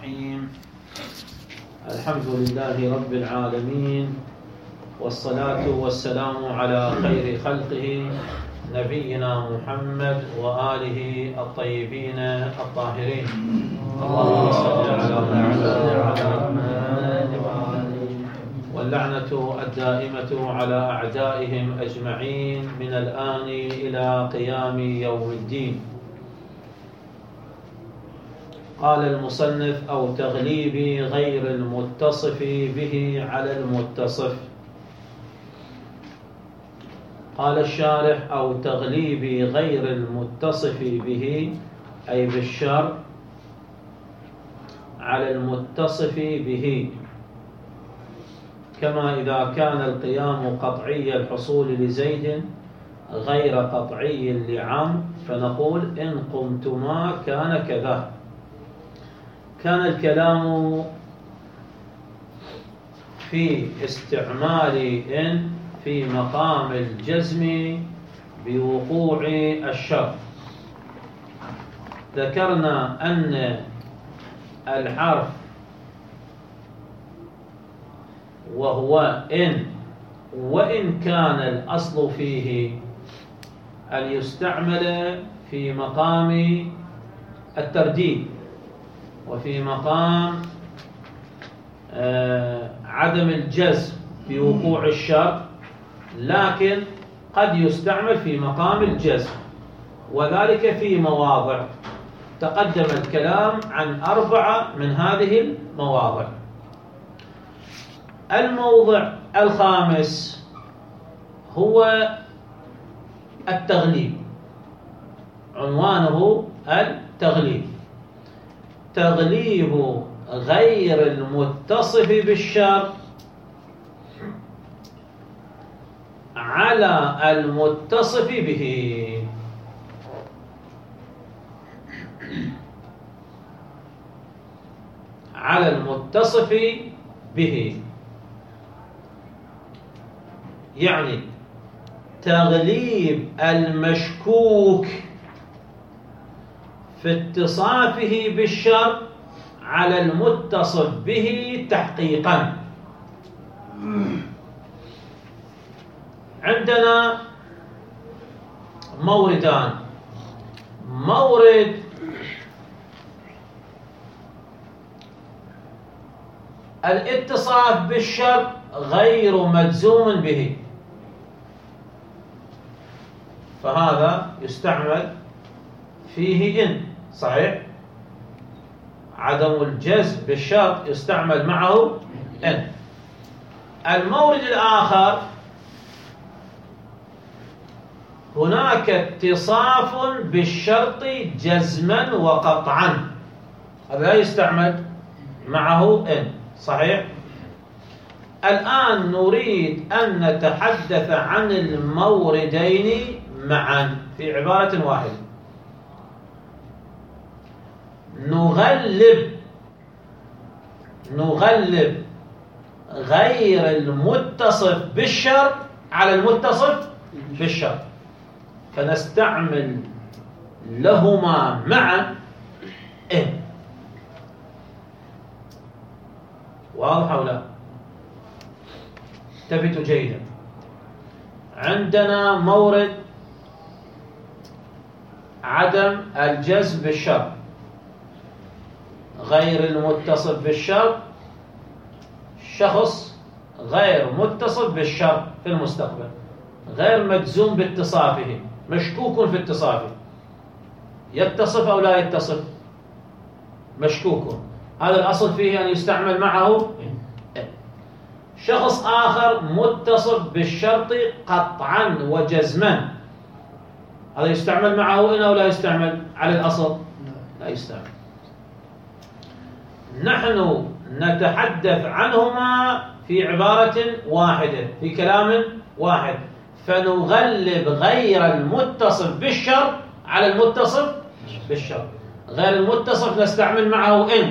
الرحيم. الحمد لله رب العالمين، والصلاة والسلام على خير خلقه نبينا محمد وآله الطيبين الطاهرين. اللهم صل على محمد واللعنة الدائمة على أعدائهم أجمعين من الآن إلى قيام يوم الدين. قال المصنف: أو تغليب غير المتصف به على المتصف. قال الشارح: أو تغليب غير المتصف به، أي بالشر، على المتصف به، كما إذا كان القيام قطعي الحصول لزيد غير قطعي لعمرو، فنقول: إن قمتما كان كذا. كان الكلام في استعمال إن في مقام الجزم بوقوع الشر. ذكرنا أن الحرف وهو إن، وإن كان الأصل فيه أن يستعمل في مقام الترديد وفي مقام عدم الجزم بوقوع الشر، لكن قد يستعمل في مقام الجزم، وذلك في مواضع. تقدم الكلام عن 4 من هذه المواضع. الموضع الخامس هو التغليب، عنوانه التغليب. تغليب غير المتصف بالشر على المتصف به. على المتصف به، يعني تغليب المشكوك في اتصافه بالشر على المتصف به تحقيقا. عندنا موردان: مورد الاتصاف بالشر غير مجزوم به، فهذا يستعمل فيه إن، صحيح؟ عدم الجزم بالشرط يستعمل معه إن. المورد الآخر: هناك اتصاف بالشرط جزما وقطعا، هذا لا يستعمل معه إن، صحيح؟ الآن نريد أن نتحدث عن الموردين معا في عبارة واحدة. نغلب غير المتصف بالشر على المتصف بالشر، فنستعمل لهما معا إن. واضح أو لا؟ انتبهوا جيدا. عندنا مورد عدم الجزم بالشر، غير المتصف بالشر، شخص غير متصف بالشر في المستقبل، غير مجزوم باتصافه، مشكوك في اتصافه. يتصف أو لا يتصف؟ مشكوك. هذا الأصل فيه أن يستعمل معه. شخص آخر متصف بالشرط قطعا وجزما، هذا يستعمل معه إن أو لا يستعمل على الأصل؟ لا يستعمل. نحن نتحدث عنهما في عبارة واحدة، في كلام واحد، فنغلب غير المتصف بالشر على المتصف بالشر. غير المتصف نستعمل معه إن،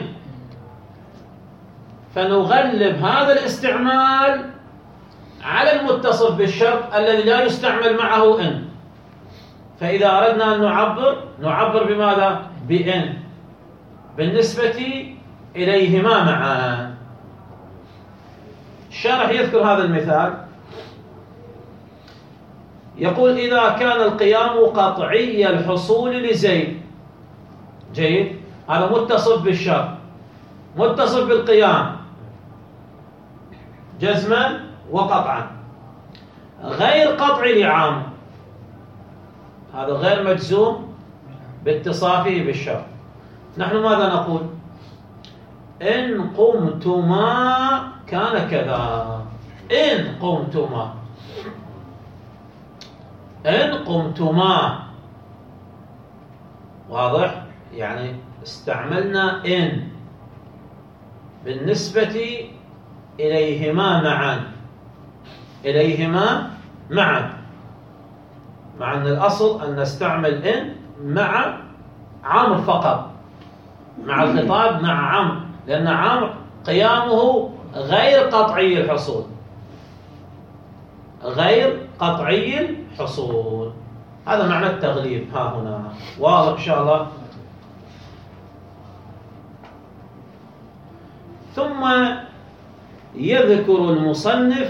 فنغلب هذا الاستعمال على المتصف بالشرط الذي لا يستعمل معه إن. فإذا أردنا أن نعبر بماذا؟ بإن بالنسبة إليهما معا. الشارح يذكر هذا المثال، يقول إذا كان القيام قطعي الحصول لزيد، جيد، هذا متصف بالشرط، متصف بالقيام جزما وقطعا، غير قطعي لعام، هذا غير مجزوم باتصافه بالشرط. نحن ماذا نقول؟ إن قمتما كان كذا، إن قمتما، إن قمتما، واضح؟ يعني استعملنا إن بالنسبة إليهما معا، إليهما معا، مع أن الأصل أن نستعمل إن مع عمرو فقط، مع الخطاب مع عمرو، لأن عمرو قيامه غير قطعي الحصول، غير قطعي الحصول. هذا معنى التغليب ها هنا، واضح إن شاء الله. ثم يذكر المصنف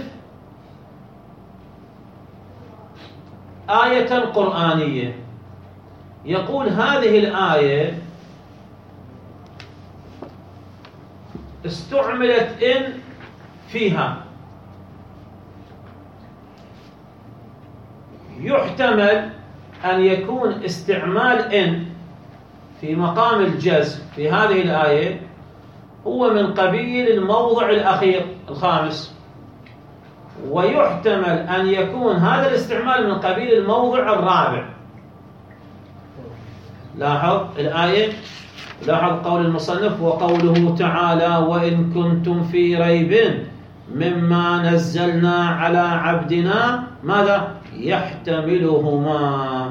آية قرآنية، يقول هذه الآية استعملت إن فيها، يحتمل أن يكون استعمال إن في مقام الجزم في هذه الآية هو من قبيل الموضع الأخير الخامس، ويحتمل أن يكون هذا الاستعمال من قبيل الموضع الرابع. لاحظ الآية، لاحظ قول المصنف وقوله تعالى وإن كنتم في ريب مما نزلنا على عبدنا ماذا؟ يحتملهما.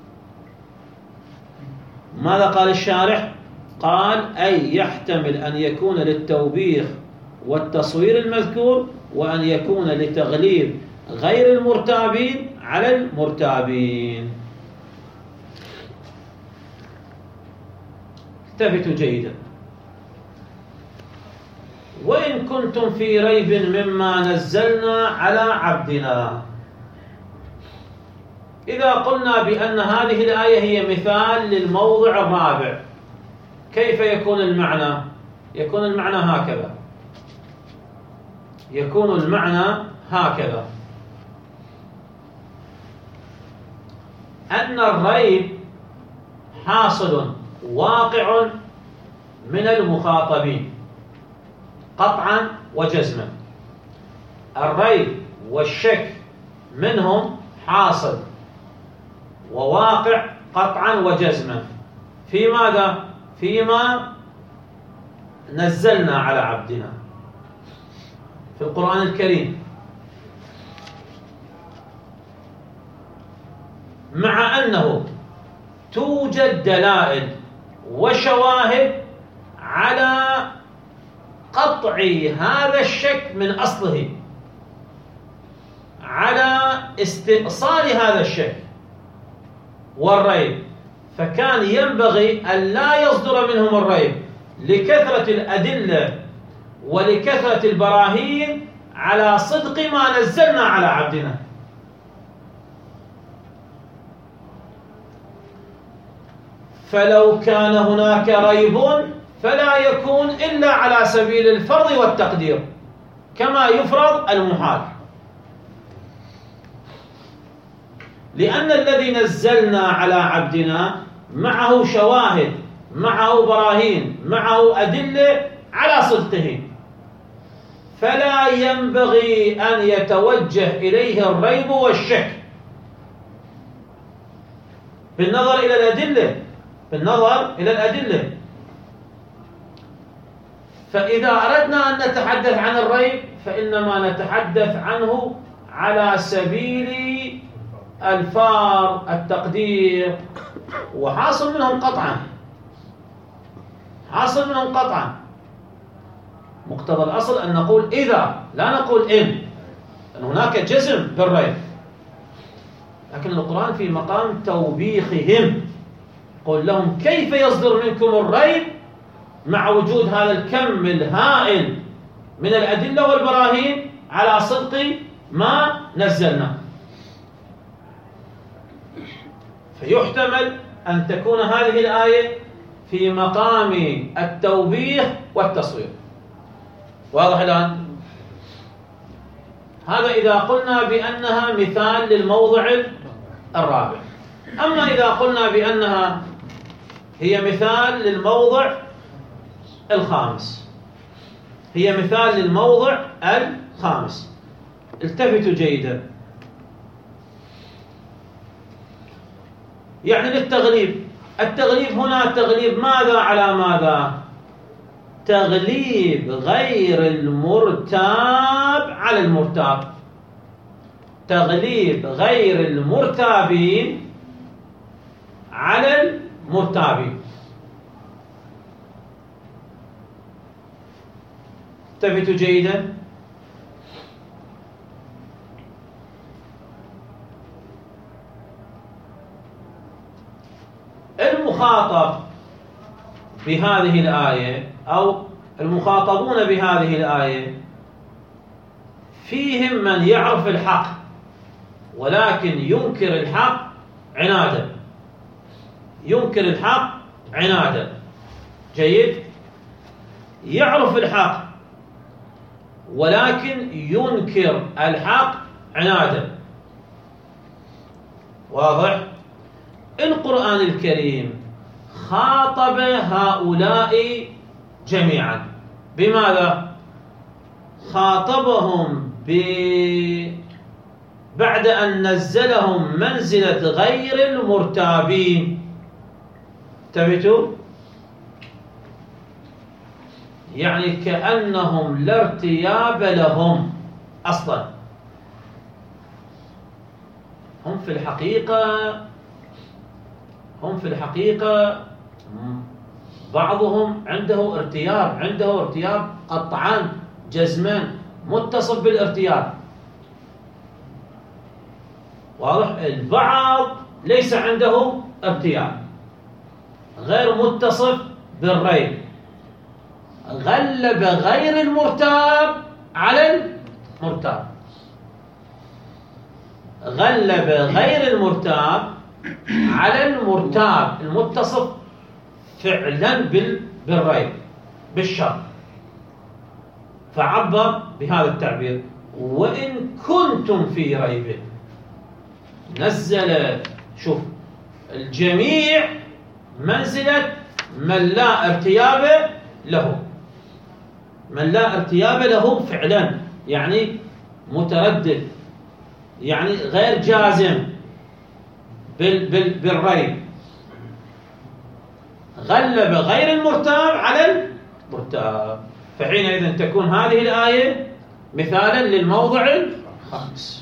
ماذا قال الشارح؟ قال أي يحتمل أن يكون للتوبيخ والتصوير المذكور، وأن يكون لتغليب غير المرتابين على المرتابين. التفتوا جيدا. وإن كنتم في ريب مما نزلنا على عبدنا، إذا قلنا بأن هذه الآية هي مثال للموضع الرابع، كيف يكون المعنى؟ يكون المعنى هكذا، يكون المعنى هكذا، أن الريب حاصل واقع من المخاطبين قطعا وجزما، الريب والشك منهم حاصل وواقع قطعا وجزما في ماذا؟ فيما نزلنا على عبدنا في القرآن الكريم، مع أنه توجد دلائل وشواهد على قطع هذا الشك من أصله، على استئصال هذا الشك والريب، فكان ينبغي أن لا يصدر منهم الريب لكثرة الأدلة ولكثرة البراهين على صدق ما نزلنا على عبدنا. فلو كان هناك ريب فلا يكون إلا على سبيل الفرض والتقدير كما يفرض المحال، لأن الذي نزلنا على عبدنا معه شواهد، معه براهين، معه أدلة على صدقه، فلا ينبغي أن يتوجه إليه الريب والشك بالنظر إلى الأدلة، بالنظر إلى الأدلة. فإذا أردنا أن نتحدث عن الريب فإنما نتحدث عنه على سبيل الفار التقدير، وحاصل منهم قطعا، حاصل منهم قطعا. مقتضى الأصل أن نقول إذا، لا نقول إن هناك جزم بالريب، لكن القرآن في مقام توبيخهم، قل لهم كيف يصدر منكم الريب مع وجود هذا الكم الهائل من الأدلة والبراهين على صدق ما نزلنا. فيحتمل أن تكون هذه الآية في مقام التوبيخ والتصوير. واضح الآن؟ هذا إذا قلنا بأنها مثال للموضع الرابع. أما إذا قلنا بأنها هي مثال للموضع الخامس، هي مثال للموضع الخامس. التفتوا جيدا، يعني للتغليب. التغليب هنا تغليب ماذا على ماذا؟ تغليب غير المرتاب على المرتاب، تغليب غير المرتابين على المرتابين. التفتوا جيدا. المخاطب بهذه الآية أو المخاطبون بهذه الآية فيهم من يعرف الحق ولكن ينكر الحق عنادا، ينكر الحق عنادا. جيد؟ يعرف الحق ولكن ينكر الحق عنادا. واضح؟ القرآن الكريم خاطب هؤلاء جميعا بماذا؟ خاطبهم بعد أن نزلهم منزلة غير المرتابين. انتبهوا؟ يعني كأنهم لا ارتياب لهم أصلا. هم في الحقيقة بعضهم عنده ارتياب قطعا جزما متصف بالارتياب. واضح؟ البعض ليس عنده ارتياب، غير متصف بالريب، غلب غير المرتاب على المرتاب، غلب غير المرتاب على المرتاب المتصف فعلا بالريب بالشر، فعبر بهذا التعبير: وإن كنتم في ريب. نزل، شوف، الجميع منزلة من لا ارتياب له، من لا ارتياب له فعلا، يعني متردد، يعني غير جازم بالريب، غلب غير المرتاب على المرتاب. فحينئذ تكون هذه الآية مثالا للموضع الخامس.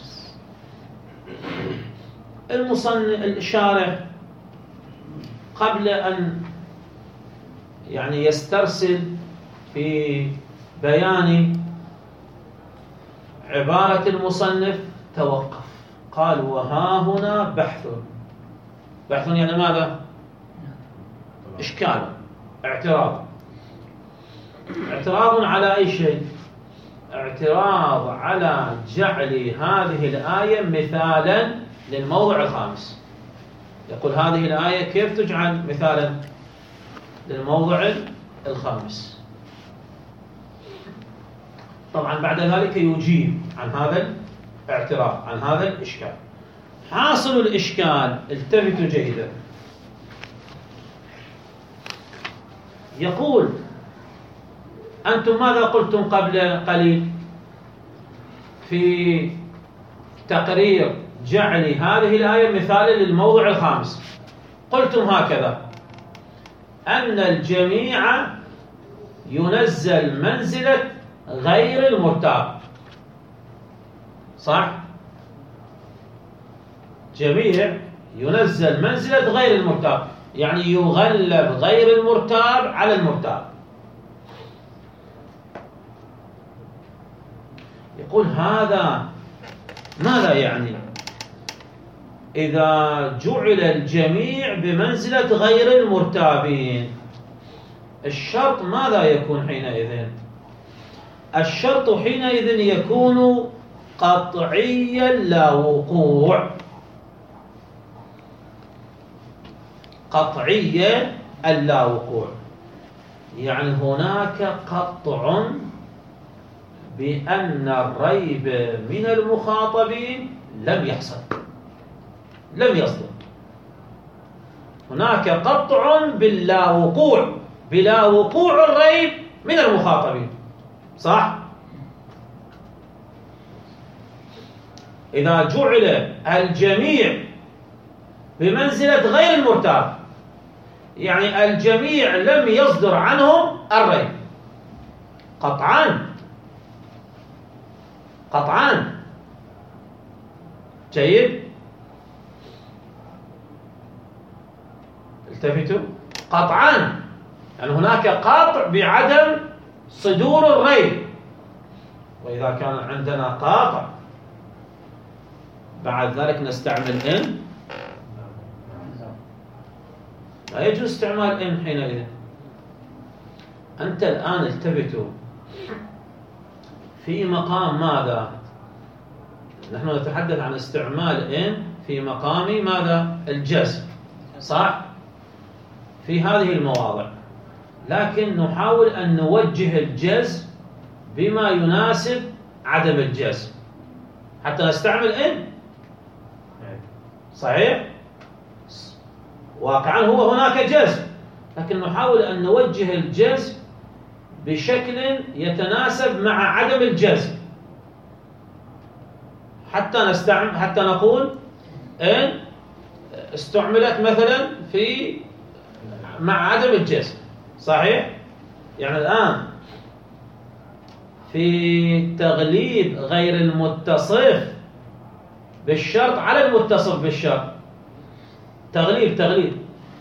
الشارح قبل أن يعني يسترسل في بيان عبارة المصنف توقف، قال: وها هنا بحث يعني ماذا؟ إشكال، اعتراض على أي شيء؟ اعتراض على جعل هذه الآية مثالا للموضع الخامس. يقول هذه الآية كيف تجعل مثالا للموضع الخامس؟ طبعا بعد ذلك يجيب عن هذا الاعتراض، عن هذا الإشكال. حاصل الإشكال، التفتوا جيدا، يقول: أنتم ماذا قلتم قبل قليل في تقرير جعل هذه الآية مثالا للموضع الخامس؟ قلتم هكذا: أن الجميع ينزل منزلة غير المرتاب، صح؟ جميع ينزل منزلة غير المرتاب، يعني يغلب غير المرتاب على المرتاب. يقول هذا ماذا يعني؟ إذا جعل الجميع بمنزلة غير المرتابين، الشرط ماذا يكون حينئذ؟ الشرط حينئذ يكون قطعيا لا وقوع. قطعيا اللا وقوع، يعني هناك قطع بأن الريب من المخاطبين لم يحصل، لم يصدر. هناك قطع باللا وقوع، بلا وقوع الريب من المخاطبين، صح؟ إذا جعل الجميع بمنزلة غير المرتاب، يعني الجميع لم يصدر عنهم الريب قطعا، قطعا. جيد، التفتوا، قطعا، يعني هناك قاطع بعدم صدور الريب. وإذا كان عندنا قاطع بعد ذلك نستعمل إن، لا يجوز استعمال إن حينئذ. أنت الآن التفتوا في مقام ماذا؟ نحن نتحدث عن استعمال إن في مقام ماذا؟ الجزم، صح؟ في هذه المواضع، لكن نحاول أن نوجه الجزم بما يناسب عدم الجزم حتى نستعمل إن. صحيح؟ واقعا هو هناك جزم، لكن نحاول أن نوجه الجزم بشكل يتناسب مع عدم الجزم حتى نقول إن استعملت مثلا في مع عدم الجزم. صحيح؟ يعني الآن في تغليب غير المتصف بالشرط على المتصف بالشرط، تغليب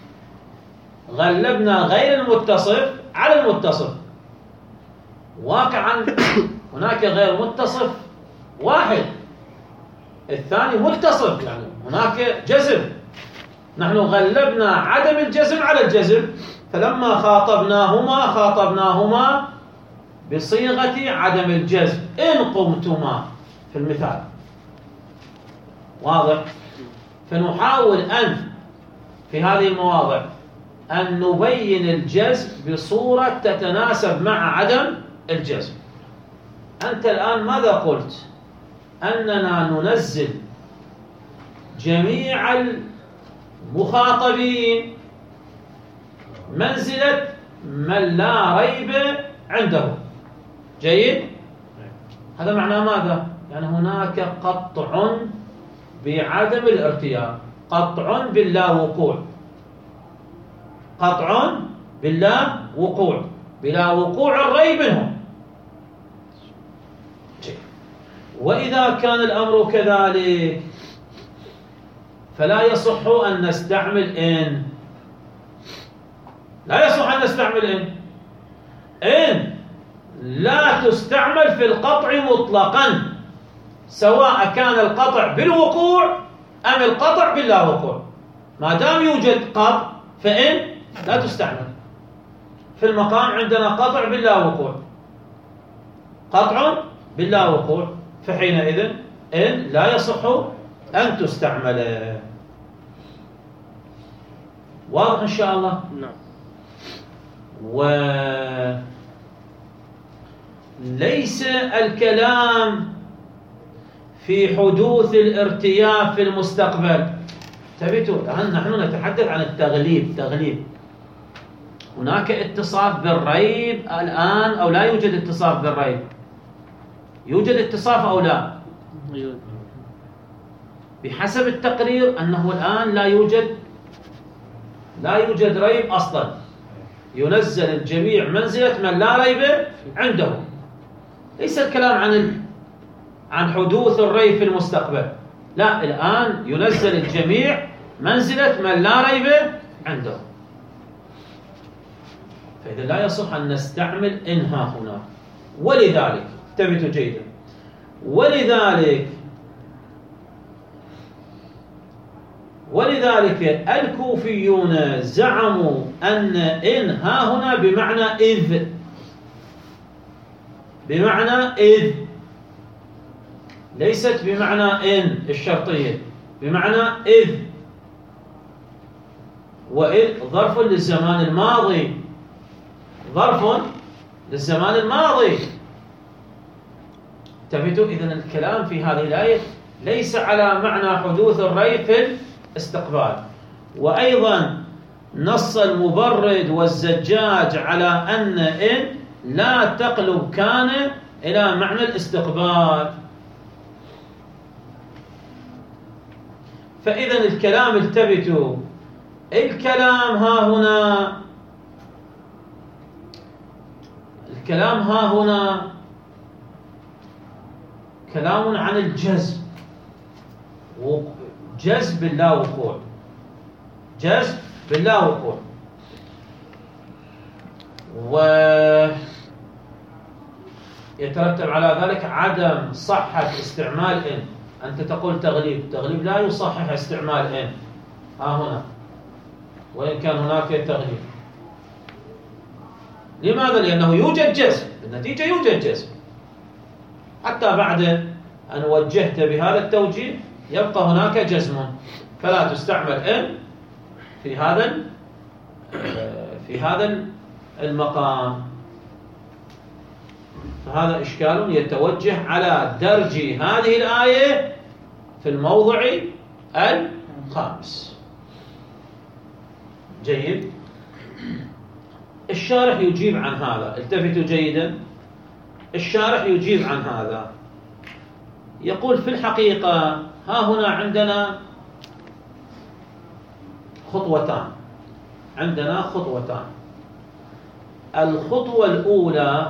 غلبنا غير المتصف على المتصف. واقعا هناك غير متصف واحد، الثاني متصف، يعني هناك جزم. نحن غلبنا عدم الجزم على الجزم، فلما خاطبناهما بصيغة عدم الجزم، إن قمتما في المثال. واضح؟ فنحاول أن في هذه المواضع أن نبين الجزم بصورة تتناسب مع عدم الجزم. أنت الآن ماذا قلت؟ أننا ننزل جميع المخاطبين منزلة من لا ريب عنده. جيد؟ هذا معناه ماذا؟ يعني هناك قطع بعدم الارتياب، قطع باللا وقوع، قطع باللا وقوع، بلا وقوع الريب منهم. وإذا كان الأمر كذلك فلا يصح أن نستعمل إن، لا يصح أن نستعمل إن لا تستعمل في القطع مطلقا، سواء كان القطع بالوقوع أم القطع باللا وقوع. ما دام يوجد قطع فإن لا تستعمل. في المقام عندنا قطع باللا وقوع، قطع باللا وقوع، فحينئذ إن لا يصح أن تستعمل. واضح إن شاء الله؟ نعم. وليس الكلام في حدوث الارتياب في المستقبل. انتبهوا، الآن نحن نتحدث عن التغليب. هناك اتصاف بالريب الآن أو لا يوجد اتصاف بالريب؟ يوجد اتصاف أو لا؟ بحسب التقرير أنه الآن لا يوجد ريب أصلا، ينزل الجميع منزلة من لا ريب عنده. ليس الكلام عن حدوث الريب في المستقبل، لا، الآن ينزل الجميع منزلة من لا ريب عنده. فإذا لا يصح أن نستعمل إنها هنا. ولذلك انتبهوا جيدا، ولذلك الكوفيون زعموا أن إن ها هنا بمعنى إذ، بمعنى إذ، ليست بمعنى إن الشرطية، بمعنى إذ. وإذ ظرف للزمان الماضي، ظرف للزمان الماضي. انتبهوا، إذن الكلام في هذه الآية ليس على معنى حدوث الريب في الاستقبال. وأيضا نص المبرد والزجاج على أن إن لا تقلب كان إلى معنى الاستقبال. فإذا الكلام، التفتوا، الكلام ها هنا، الكلام ها هنا كلام عن الجزم، جزم باللا وقوع، جزم باللا وقوع. ويترتب على ذلك عدم صحة استعمال إن. أنت تقول تغليب، تغليب لا يصحح استعمال إن ها هنا، وإن كان هناك تغليب. لماذا؟ لأنه يوجد جزم، بالنتيجة يوجد جزم. حتى بعد أن وجهت بهذا التوجيه يبقى هناك جزم، فلا تستعمل إن في هذا المقام. فهذا إشكال يتوجه على درج هذه الآية في الموضع الخامس. جيد. الشارح يجيب عن هذا، التفتوا جيدا، الشارح يجيب عن هذا، يقول في الحقيقة ها هنا عندنا خطوتان، عندنا خطوتان. الخطوة الأولى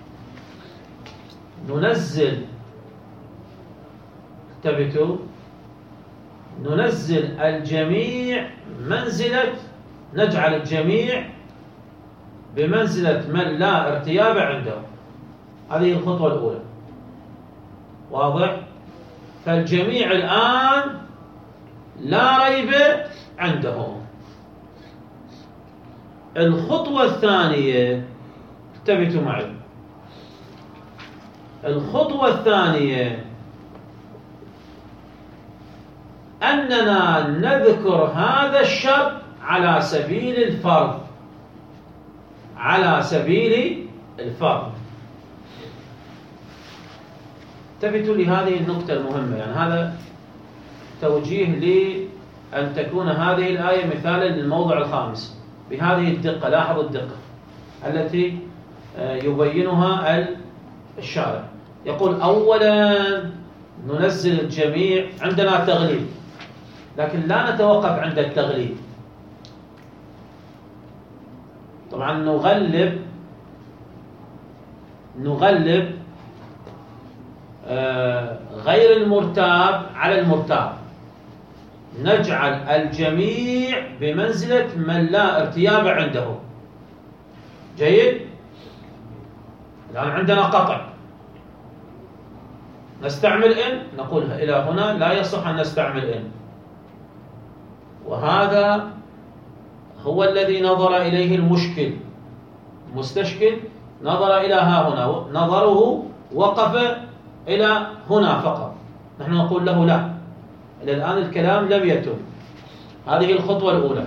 ننزل، انتبهوا، ننزل الجميع منزلة، نجعل الجميع بمنزلة من لا ارتياب عنده. هذه الخطوة الأولى، واضح؟ فالجميع الآن لا ريب عندهم. الخطوة الثانية، انتبهوا معي، الخطوة الثانية أننا نذكر هذا الشرط على سبيل الفرض، على سبيل الفرض. انتبهوا لهذه النقطة المهمة، يعني هذا توجيه لأن تكون هذه الآية مثالا للموضع الخامس بهذه الدقة. لاحظوا الدقة التي يبينها الشارع. يقول أولا ننزل الجميع، عندنا تغليب، لكن لا نتوقف عند التغليب. طبعا نغلب غير المرتاب على المرتاب، نجعل الجميع بمنزلة من لا ارتياب عنده. جيد. الآن عندنا قطع، نستعمل إن، نقول إلى هنا لا يصح أن نستعمل إن. وهذا هو الذي نظر إليه المستشكل نظر إلى ها هنا، نظره وقف إلى هنا فقط. نحن نقول له لا، إلى الآن الكلام لم يتم. هذه الخطوة الأولى.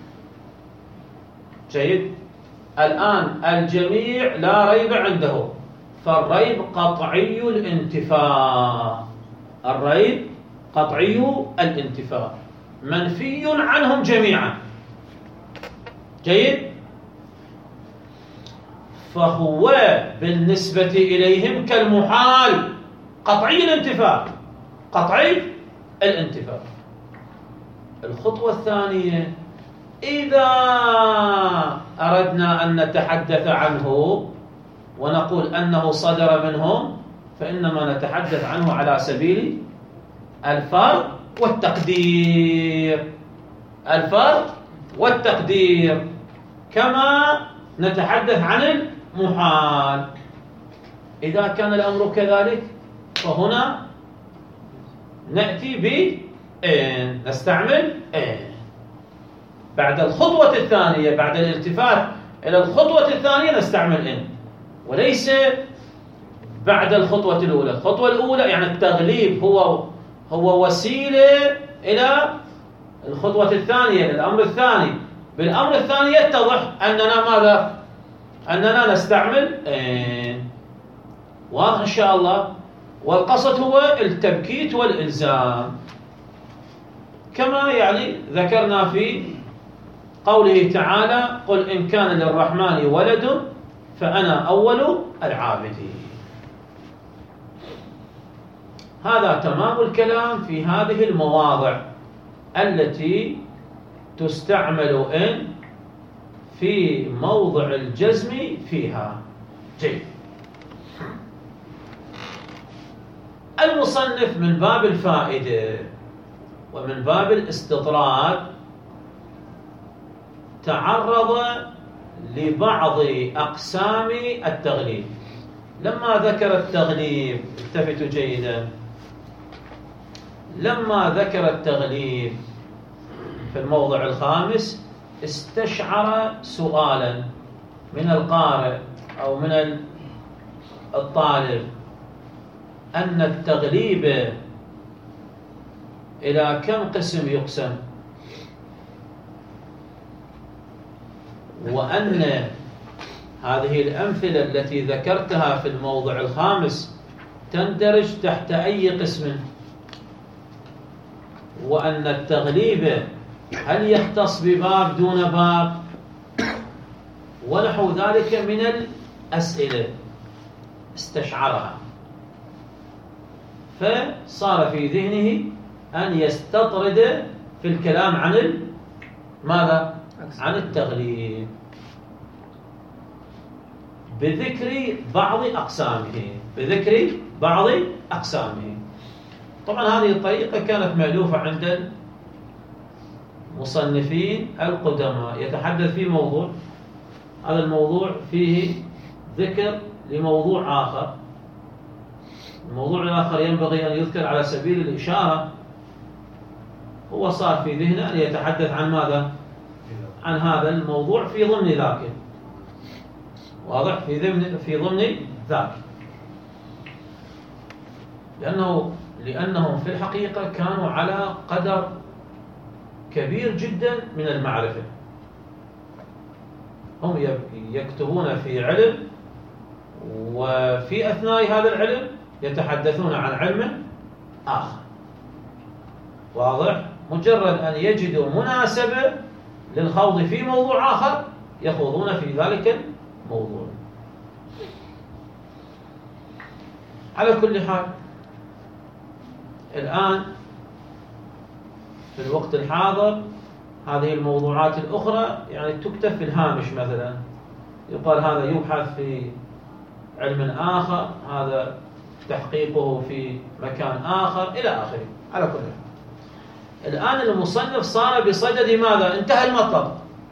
جيد. الآن الجميع لا ريب عنده، فالريب قطعي الانتفاء، الريب قطعي الانتفاء، منفي عنهم جميعا. جيد. فهو بالنسبة إليهم كالمحال، قطعي الانتفاء، قطعي الانتفاء. الخطوة الثانية، إذا أردنا أن نتحدث عنه ونقول أنه صدر منهم، فإنما نتحدث عنه على سبيل الفرض والتقدير، الفرض والتقدير، كما نتحدث عن المحال. إذا كان الأمر كذلك فهنا نأتي إن، نستعمل إن. بعد الخطوة الثانية، بعد الالتفات إلى الخطوة الثانية نستعمل إن، وليس بعد الخطوة الأولى. الخطوة الأولى يعني التغليب هو وسيلة إلى الخطوة الثانية، للأمر الثاني. بالأمر الثاني يتضح أننا ماذا؟ أننا نستعمل إن. واضح إن شاء الله؟ والقصد هو التبكيت والإلزام، كما يعني ذكرنا في قوله تعالى: قل إن كان للرحمن ولد فأنا أول العابدين. هذا تمام الكلام في هذه المواضع التي تستعمل إن في موضع الجزم فيها. جيد. المصنف من باب الفائدة ومن باب الاستطراد تعرض لبعض أقسام التغليب. لما ذكر التغليب، التفتوا جيدا، لما ذكر التغليب في الموضع الخامس استشعر سؤالا من القارئ أو من الطالب، أن التغليب إلى كم قسم يقسم، وأن هذه الأمثلة التي ذكرتها في الموضع الخامس تندرج تحت أي قسم، وأن التغليب هل يختص بباب دون باب، ونحو ذلك من الأسئلة استشعرها، فصار في ذهنه أن يستطرد في الكلام عن ماذا؟ عن التغليب بذكر بعض أقسامه. طبعا هذه الطريقة كانت مألوفة عند المصنفين القدماء. يتحدث في موضوع، هذا الموضوع فيه ذكر لموضوع آخر، الموضوع الآخر ينبغي أن يذكر على سبيل الإشارة، هو صار في ذهنه أن يتحدث عن ماذا؟ عن هذا الموضوع في ضمن ذاك. واضح؟ في ضمن ذاك، لأنهم في الحقيقة كانوا على قدر كبير جدا من المعرفة. هم يكتبون في علم، وفي أثناء هذا العلم يتحدثون عن علم آخر. واضح؟ مجرد أن يجدوا مناسبة للخوض في موضوع آخر يخوضون في ذلك الموضوع. على كل حال، الآن في الوقت الحاضر هذه الموضوعات الأخرى يعني تكتب في الهامش، مثلا يقال هذا يبحث في علم آخر، هذا تحقيقه في مكان آخر، إلى آخره. على كل حال، الآن المصنف صار بصدد ماذا؟ انتهى المطلب،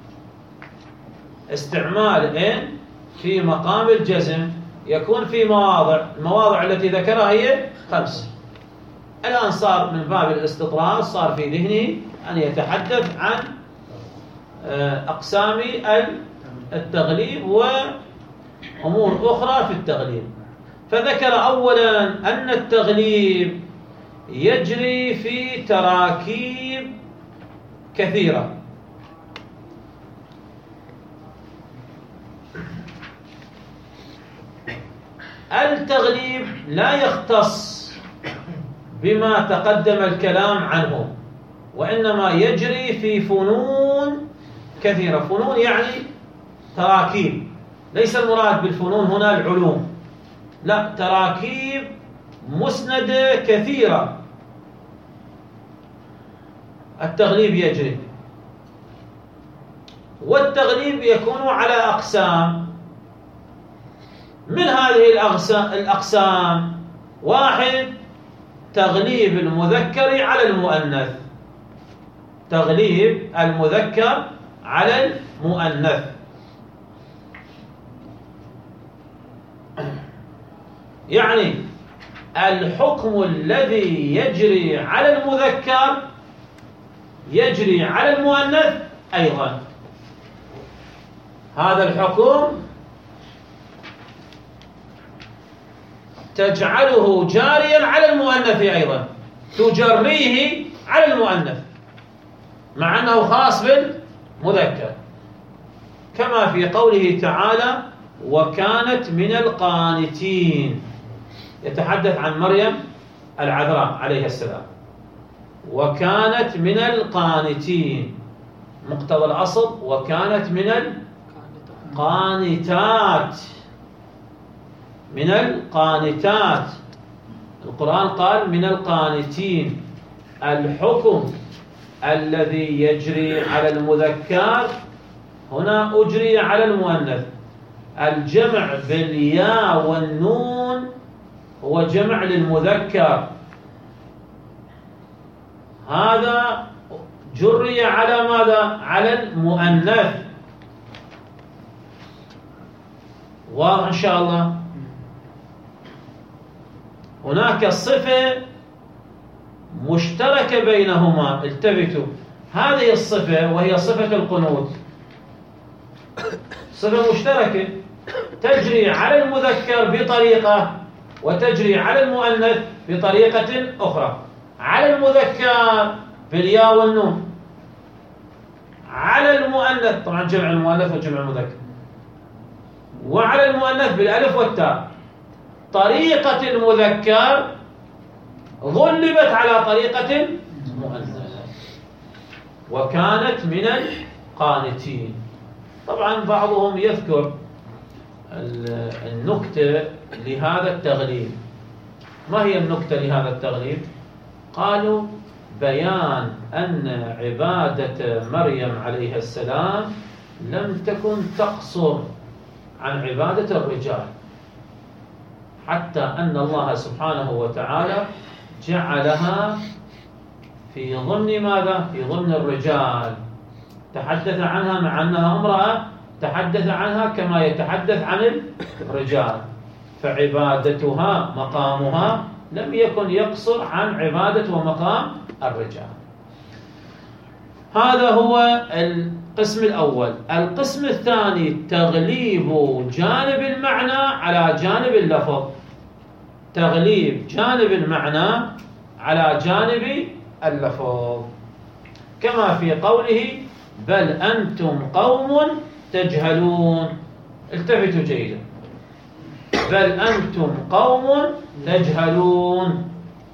استعمال إن في مقام الجزم يكون في المواضع التي ذكرها هي 5. الآن صار من باب الاستطراد، صار في ذهنه أن يتحدث عن أقسام التغليب وأمور أخرى في التغليب. فذكر أولا أن التغليب يجري في تراكيب كثيرة. التغليب لا يختص بما تقدم الكلام عنه، وإنما يجري في فنون كثيرة. فنون يعني تراكيب، ليس المراد بالفنون هنا العلوم، لا، تراكيب مسندة كثيرة التغليب يجري. والتغليب يكون على أقسام. من هذه الأقسام: 1 تغليب المذكر على المؤنث، تغليب المذكر على المؤنث، يعني الحكم الذي يجري على المذكر يجري على المؤنث أيضا. هذا الحكم تجعله جاريا على المؤنث أيضا، تجريه على المؤنث مع أنه خاص بالمذكر، كما في قوله تعالى وكانت من القانتين، يتحدث عن مريم العذراء عليها السلام. وكانت من القانتين، مقتضى الأصل وكانت من القانتات، من القانتات. القرآن قال من القانتين. الحكم الذي يجري على المذكر هنا أجري على المؤنث. الجمع بالياء والنون هو جمع للمذكر، هذا جري على ماذا؟ على المؤنث. واضح إن شاء الله؟ هناك صفة مشتركة بينهما، التفتوا، هذه الصفة وهي صفة القنوت، صفة مشتركة تجري على المذكر بطريقة وتجري على المؤنث بطريقة أخرى. على المذكر بالياء والنون، على المؤنث طبعا جمع المؤنث وجمع المذكر، وعلى المؤنث بالألف والتاء. طريقة المذكر غلبت على طريقة المؤنث. وكانت من القانتين. طبعا بعضهم يذكر النكتة لهذا التغليب. ما هي النكتة لهذا التغليب؟ قالوا بيان أن عبادة مريم عليها السلام لم تكن تقصر عن عبادة الرجال، حتى أن الله سبحانه وتعالى جعلها في ضمن ماذا؟ في ضمن الرجال. تحدث عنها مع أنها امرأة، تحدث عنها كما يتحدث عن الرجال، فعبادتها مقامها لم يكن يقصر عن عبادة ومقام الرجال. هذا هو القسم الأول. القسم الثاني تغليب جانب المعنى على جانب اللفظ. تغليب جانب المعنى على جانب اللفظ، كما في قوله بل أنتم قوم تجهلون. التفتوا جيدا، بل أنتم قوم تجهلون.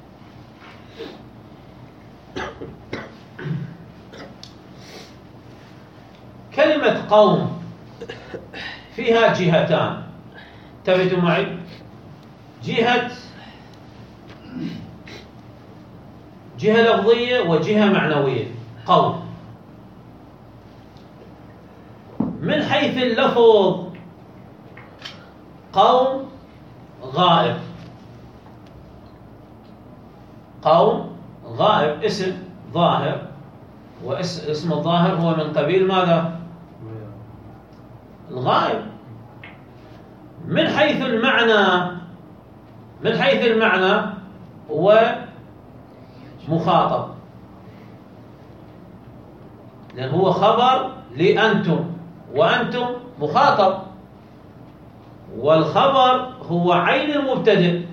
كلمة قوم فيها جهتان، التفتوا معي، جهة لفظية وجهة معنوية. قوم من حيث اللفظ قوم غائب، قوم غائب اسم ظاهر، واسم الظاهر هو من قبيل ماذا؟ الغائب. من حيث المعنى هو مخاطب، لأن هو خبر لأنتم، وأنتم مخاطب، والخبر هو عين المبتدئ.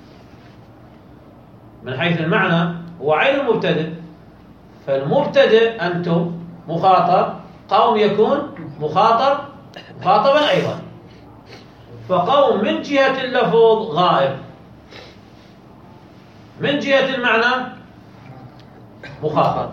من حيث المعنى هو عين المبتدئ، فالمبتدئ أنتم مخاطب، قوم يكون مخاطبا أيضا. فقوم من جهة اللفظ غائب، من جهة المعنى مخاطب.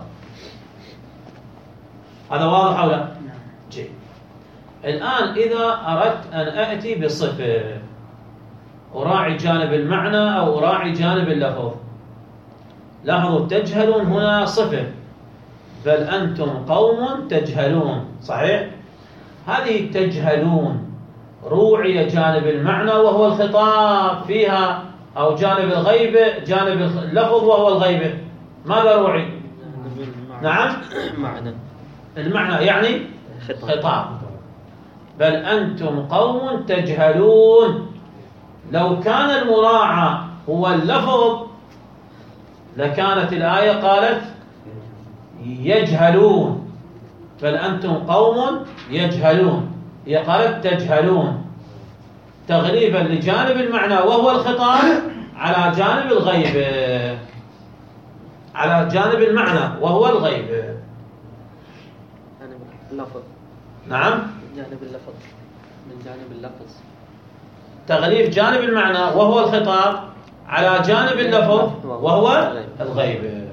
هذا واضح أو لا؟ جيد. الآن إذا أردت أن أأتي بصفة أراعي جانب المعنى أو أراعي جانب اللفظ، لاحظوا تجهلون هنا صفة، بل أنتم قوم تجهلون، صحيح؟ هذه تجهلون روعي جانب المعنى وهو الخطاب فيها، أو جانب الغيبة، جانب اللفظ وهو الغيبة. ماذا روعي؟ نعم، المعنى يعني خطاب. بل أنتم قوم تجهلون. لو كان المراعى هو اللفظ لكانت الآية قالت يجهلون، بل أنتم قوم يجهلون. هي قالت تجهلون تغليبا لجانب المعنى وهو الخطاب على جانب الغيبة، على جانب المعنى وهو الغيبة. جانب اللفظ. نعم، جانب اللفظ، من جانب اللفظ. تغليب جانب المعنى وهو الخطاب على جانب اللفظ وهو الغيبة.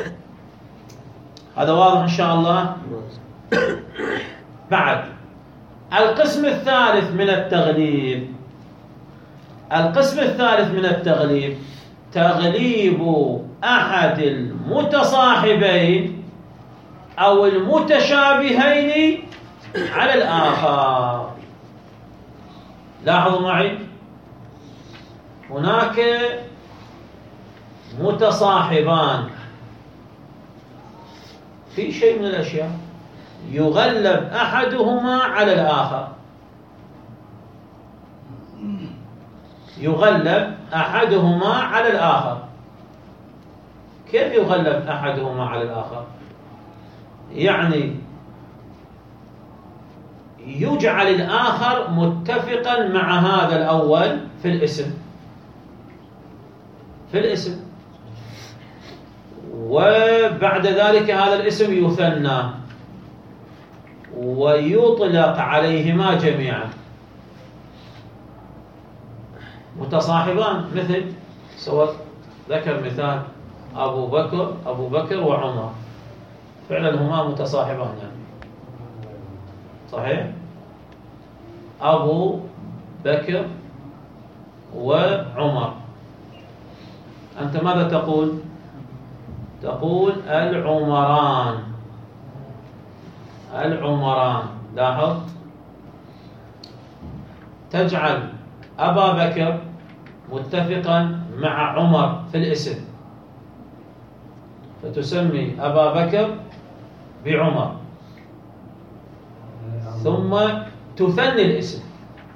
هذا واضح إن شاء الله. بعد القسم الثالث من التغليب، القسم الثالث من التغليب تغليب أحد المتصاحبين أو المتشابهين على الآخر. لاحظوا معي، هناك متصاحبان في شيء من الأشياء، يغلب أحدهما على الآخر، يغلب أحدهما على الآخر. كيف يغلب أحدهما على الآخر؟ يعني يجعل الآخر متفقا مع هذا الأول في الاسم، في الاسم، وبعد ذلك هذا الاسم يثنى ويطلق عليهما جميعا. متصاحبان، مثل سواء ذكر مثال أبو بكر وعمر، فعلا هما متصاحبان يعني. صحيح؟ أبو بكر وعمر. أنت ماذا تقول؟ تقول العمران، العمران. لاحظ، تجعل أبا بكر متفقا مع عمر في الاسم، فتسمي أبا بكر بعمر، ثم تثني الاسم.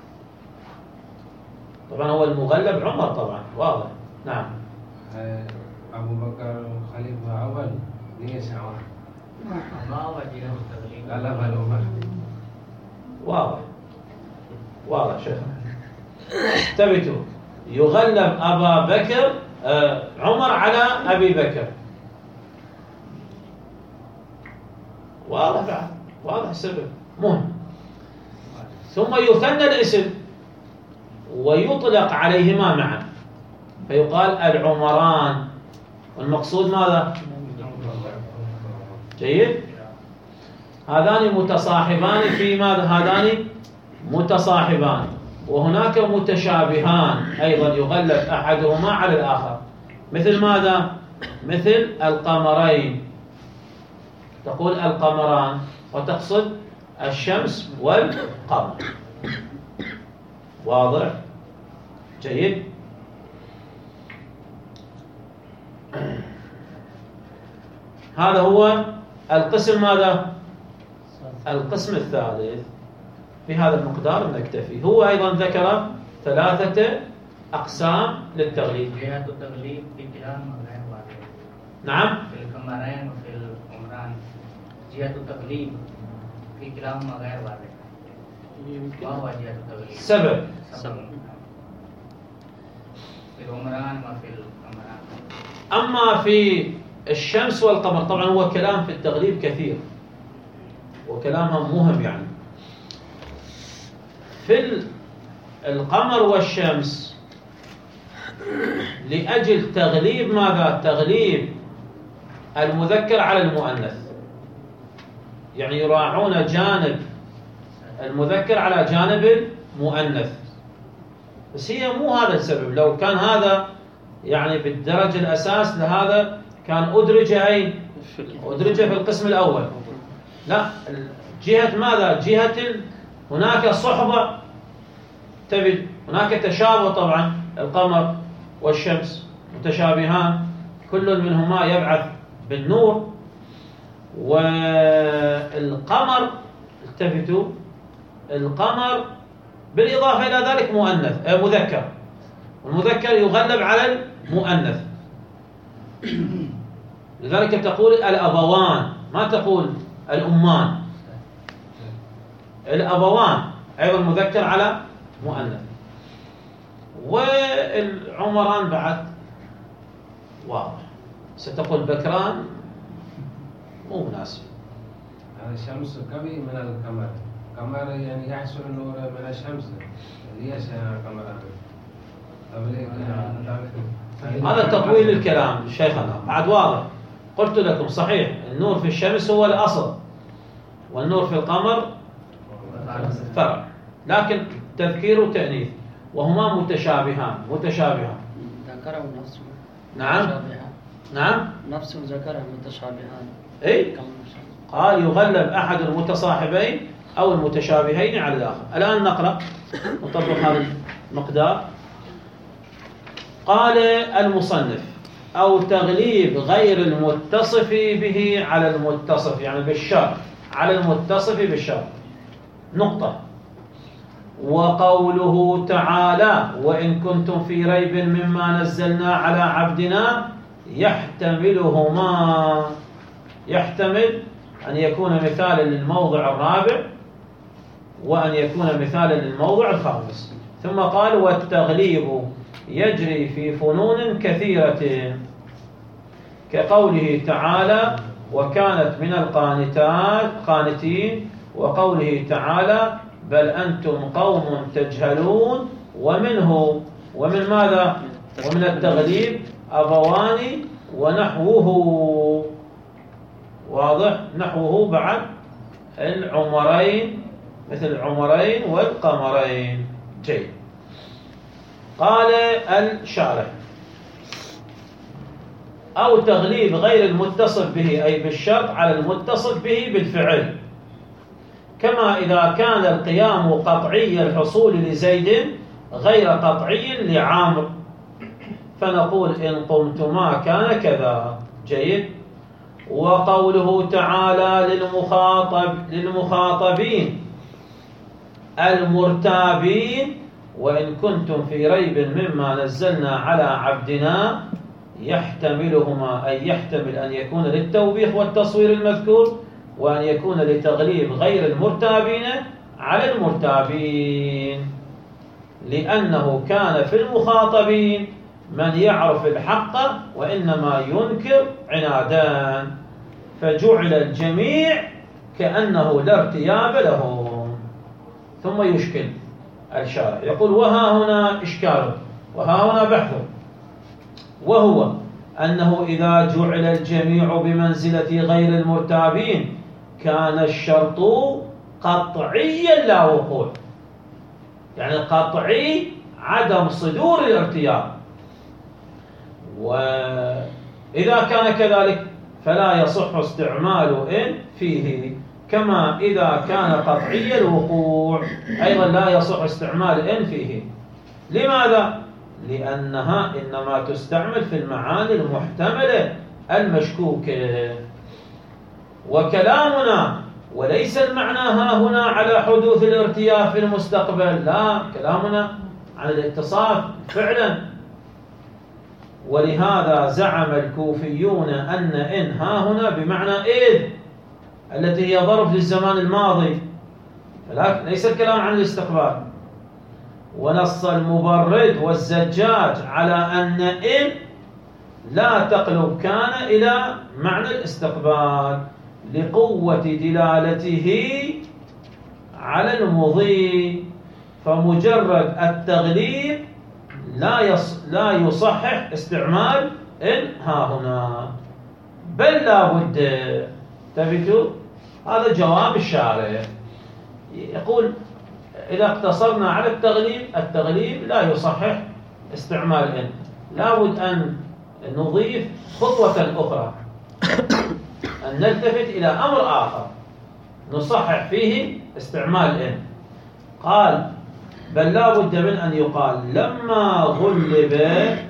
طبعا هو المغلب عمر طبعا، واضح. نعم. أبو بكر خليفة أول ليش عمر؟ ما وجه التغليب؟ لا عمر. واضح، واضح شيخ. انتبهوا، يغلب أبا بكر عمر على أبي بكر. واضح بعد، واضح السبب، مهم. ثم يثنى الاسم ويطلق عليهما معا، فيقال العمران، والمقصود ماذا؟ جيد. هذان متصاحبان في ماذا؟ هذان متصاحبان، وهناك متشابهان أيضا يغلب أحدهما على الآخر. مثل ماذا؟ مثل القمرين، تقول القمران وتقصد الشمس والقمر. واضح؟ جيد. هذا هو القسم ماذا؟ القسم الثالث. في هذا المقدار نكتفي. هو أيضا ذكر 3 أقسام للتغليب. جهة التغليب في كلام غير واضح. نعم. في القمرين وفي العمران جهة التغليب في كلام غير واضح. ما هو جهة التغليب؟ سبب. في العمران وفي القمران. أما في الشمس والقمر طبعا هو كلام في التغليب كثير، وكلامهم مهم يعني. في القمر والشمس لأجل تغليب ماذا؟ تغليب المذكر على المؤنث، يعني يراعون جانب المذكر على جانب المؤنث. بس هي مو هذا السبب. لو كان هذا يعني بالدرجة الأساس لهذا كان أدرج أين؟ أدرج في القسم الأول. لا، جهة ماذا؟ جهة هناك صحبة، تبي هناك تشابه. طبعا القمر والشمس متشابهان، كل منهما يبعث بالنور، والقمر التفتوا، القمر بالإضافة إلى ذلك مذكر، والمذكر يغلب على المؤنث. لذلك تقول الأبوان، ما تقول الأمان. الأبوان أيضا مذكر على مؤنث. والعمران بعد واضح. ستقول بكران مو مناسب. الشمس كبي من القمر. القمر يعني يحصل النور من الشمس. ليش قمران؟ هذا تطويل الكلام شيخنا بعد واضح. قلت لكم صحيح النور في الشمس هو الأصل والنور في القمر فرع، لكن تذكير وتأنيث وهما متشابهان. ذكره نفسه. نعم نعم نفسه ذكره متشابهان. أي قال يغلب أحد المتصاحبين أو المتشابهين على الآخر. الآن نقرأ نطبق هذا المقدار. قال المصنف أو تغليب غير المتصف به على المتصف، يعني بالشرط على المتصف بالشرط. نقطة. وقوله تعالى وإن كنتم في ريب مما نزلنا على عبدنا يحتملهما، يحتمل أن يكون مثالا للموضع الرابع وأن يكون مثالا للموضع الخامس. ثم قال والتغليب يجري في فنون كثيرة كقوله تعالى وكانت من القانتين، وقوله تعالى بل أنتم قوم تجهلون، ومن ماذا؟ ومن التغليب أبوان ونحوه. واضح؟ نحوه بعد العمرين، مثل العمرين والقمرين. جيد. قال الشارح أو تغليب غير المتصف به أي بالشرط على المتصف به بالفعل، كما إذا كان القيام قطعي الحصول لزيد غير قطعي لعامر، فنقول إن قمتما كان كذا. جيد. وقوله تعالى للمخاطبين المرتابين وإن كنتم في ريب مما نزلنا على عبدنا يحتملهما، أي يحتمل أن يكون للتوبيخ والتصوير المذكور، وأن يكون لتغليب غير المرتابين على المرتابين، لأنه كان في المخاطبين من يعرف الحق وإنما ينكر عنادان، فجعل الجميع كأنه لا ارتياب لهم. ثم يشكل الشارع يقول وها هنا إشكال وها هنا بحث، وهو أنه إذا جعل الجميع بمنزلة غير المرتابين كان الشرط قطعيا لا وقوع، يعني قطعي عدم صدور الارتياب. وإذا كان كذلك فلا يصح استعمال إن فيه، كما إذا كان قطعي الوقوع أيضا لا يصح استعمال إن فيه. لماذا؟ لأنها إنما تستعمل في المعاني المحتملة المشكوكة. وكلامنا وليس المعنى ها هنا على حدوث الارتياب في المستقبل، لا، كلامنا عن الاتصاف فعلا. ولهذا زعم الكوفيون أن إن ها هنا بمعنى إذ التي هي ظرف للزمان الماضي، لكن ليس الكلام عن الاستقبال. ونص المبرد والزجاج على أن إن لا تقلب كان إلى معنى الاستقبال لقوة دلالته على المضي، فمجرد التغليب لا يصحح استعمال إن ها هنا، بل لا بد. تفكروا هذا جواب الشارع. يقول إذا اقتصرنا على التغليب لا يصحح استعمال إن، لا بد أن نضيف خطوة أخرى، أن نلتفت إلى أمر آخر نصحح فيه استعمال إن. قال بل لا بد من أن يقال لما غلب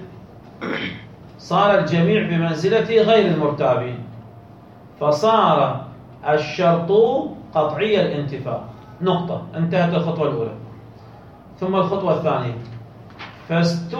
صار الجميع بمنزلة غير المرتابين، فصار الشرط قطعي الانتفاء. نقطة. انتهت الخطوة الأولى. ثم الخطوة الثانية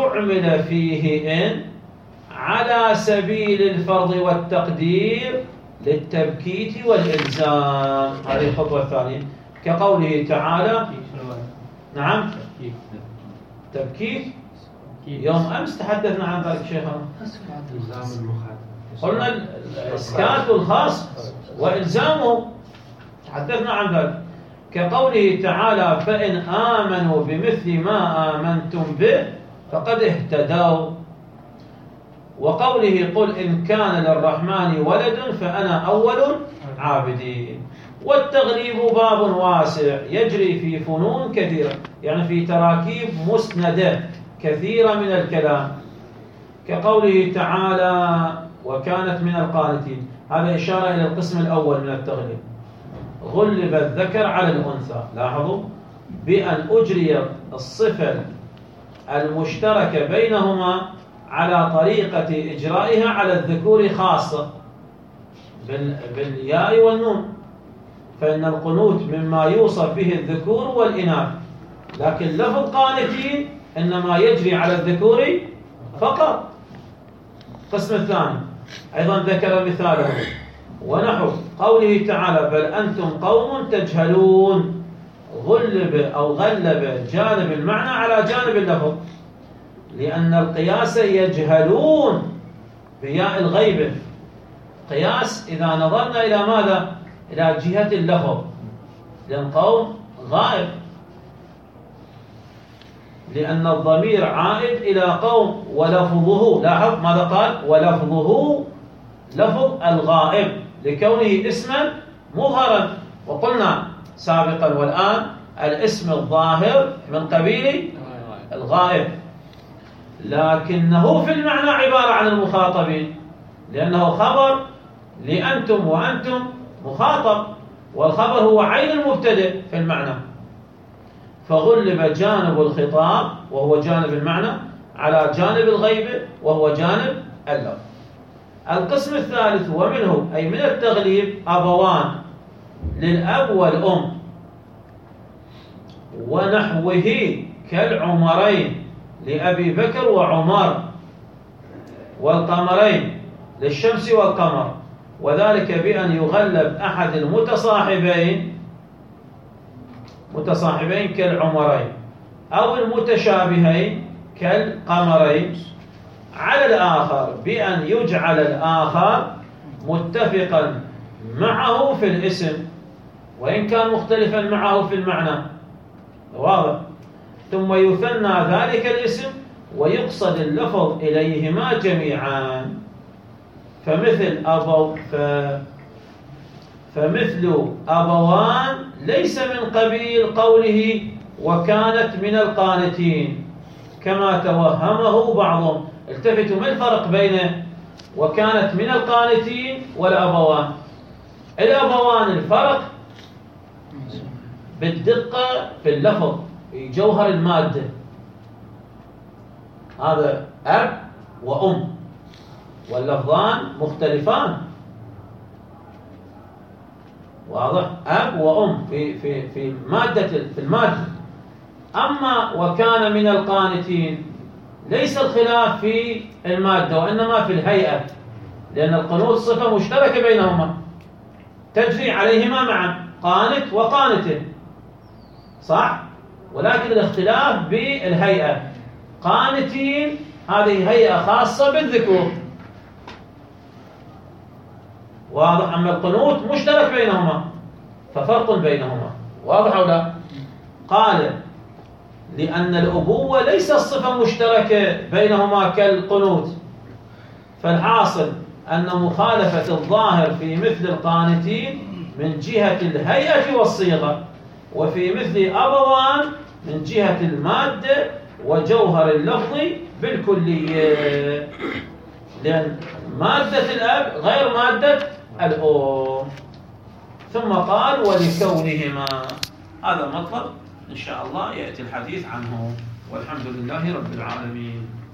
فاستعمل فيه إن على سبيل الفرض والتقدير للتبكيت والإلزام. هذه الخطوة الثانية، كقوله تعالى نعم تبكيت. يوم أمس تحدثنا عن ذلك شيخنا، إلزام المخاطب، قلنا الإسكات الخاص وإلزامه، تحدثنا عن ذلك. كقوله تعالى فإن آمنوا بمثل ما آمنتم به فقد اهتدوا، وقوله قل إن كان للرحمن ولد فأنا أول عابدين. والتغليب باب واسع يجري في فنون كثيرة، يعني في تراكيب مسندة كثيرة من الكلام، كقوله تعالى وكانت من القانتين. هذا إشارة إلى القسم الأول من التغليب، غلب الذكر على الأنثى. لاحظوا بأن أجري الصفة المشتركة بينهما على طريقة إجرائها على الذكور خاصة بالياء والنون، فإن القنوت مما يوصف به الذكور والإناث، لكن لفظ قانتين إنما يجري على الذكور فقط. القسم الثاني أيضا ذكر مثاله ونحو قوله تعالى بل أنتم قوم تجهلون، غلب أو غلب جانب المعنى على جانب اللفظ، لأن القياس يجهلون بياء الغيبة. قياس إذا نظرنا إلى ماذا؟ إلى جهة اللفظ، لأن قوم غائب، لأن الضمير عائد إلى قوم ولفظه، لاحظ ماذا قال؟ ولفظه لفظ الغائب لكونه اسما مظهرا. وقلنا سابقا والآن الاسم الظاهر من قبيل الغائب، لكنه في المعنى عبارة عن المخاطبين، لأنه خبر لأنتم وأنتم مخاطب، والخبر هو عين المبتدئ في المعنى، فغلب جانب الخطاب وهو جانب المعنى على جانب الغيبة وهو جانب اللفظ. القسم الثالث ومنه أي من التغليب أبوان للأب والأم ونحوه كالعمرين لأبي بكر وعمر، والقمرين للشمس والقمر، وذلك بأن يغلب أحد متصاحبين كالعمرين أو المتشابهين كالقمرين على الآخر، بأن يجعل الآخر متفقا معه في الاسم وإن كان مختلفا معه في المعنى، واضح. ثم يثنى ذلك الاسم ويقصد اللفظ إليهما جميعا، فمثل أبوان ليس من قبيل قوله وكانت من القانتين كما توهمه بعضهم. التفتوا، ما الفرق بين وكانت من القانتين والأبوان؟ الأبوان الفرق بالدقة في اللفظ، في جوهر المادة، هذا أب وأم واللفظان مختلفان، واضح؟ أب وأم في المادة. أما وكان من القانتين ليس الخلاف في المادة وإنما في الهيئة، لأن القنوت صفة مشتركة بينهما تجري عليهما معا، قانت وقانته، صح؟ ولكن الاختلاف بالهيئة، قانتين هذه هيئة خاصة بالذكور، واضح؟ أما القنوت مشترك بينهما ففرق بينهما، واضح أو لا؟ قال لأن الأبوة ليس الصفة مشتركة بينهما كالقنوت، فالحاصل أن مخالفة الظاهر في مثل القانتين من جهة الهيئة والصيغة، وفي مثل أبوان من جهة المادة وجوهر اللفظ بالكلية، لأن مادة الأب غير مادة الأم. ثم قال ولكونهما، هذا مطلب إن شاء الله يأتي الحديث عنه، والحمد لله رب العالمين.